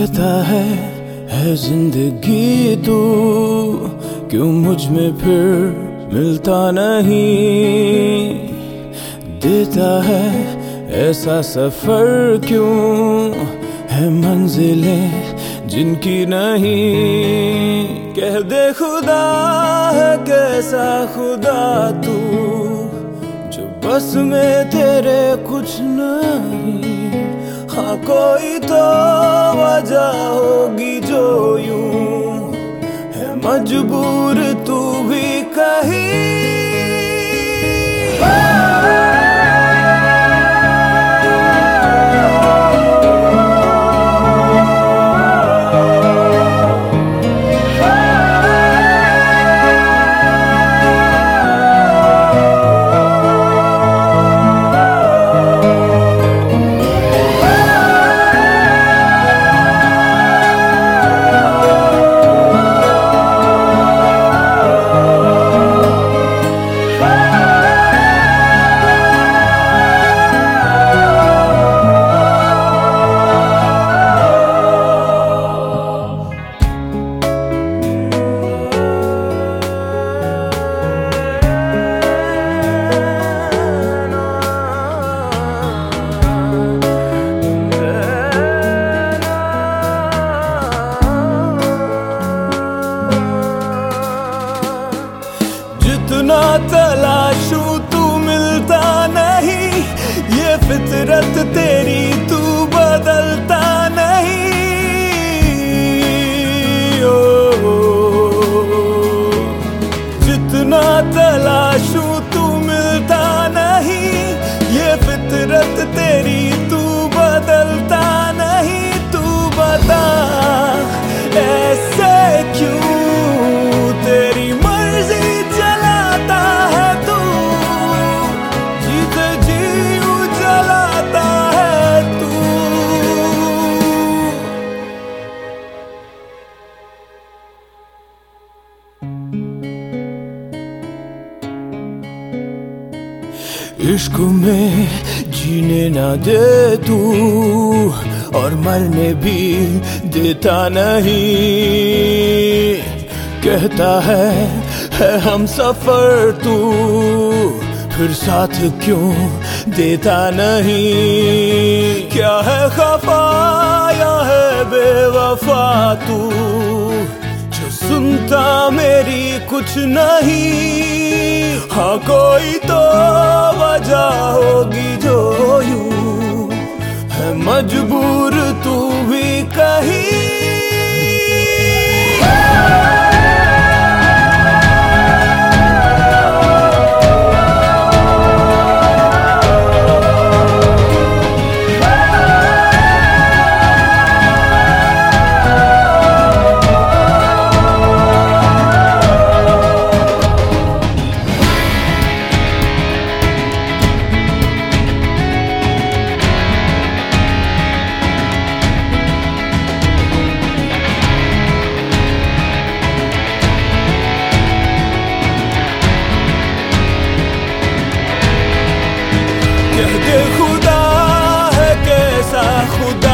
कहता है जिंदगी तू क्यों मुझ में फिर मिलता नहीं। देता है ऐसा सफर क्यों है मंजिलें जिनकी नहीं। कह दे खुदा है कैसा खुदा तू जो बस में तेरे कुछ नहीं। हाँ कोई तो वजह होगी जो यूं है मजबूर तू भी कहीं। जितना तलाशूं तू मिलता नहीं। ये फितरत तेरी तू बदलता नहीं। जितना तलाशूं तू मिलता नहीं। ये फितरत तेरी तू बदलता नहीं। तू बता ऐसे क्यों तेरी मर्जी जलाता है तू। जीते जी जलाता है तू। इश्क में जीने ना दे तू और मरने भी देता नहीं। कहता है हम सफर तू फिर साथ क्यों देता नहीं। क्या है खफा या है बेवफा तू जो सुनता मेरी कुछ नहीं। हाँ कोई तो वजह होगी जो यूं है मजबूर तू भी कहीं। कह दे खुदा है कैसा खुदा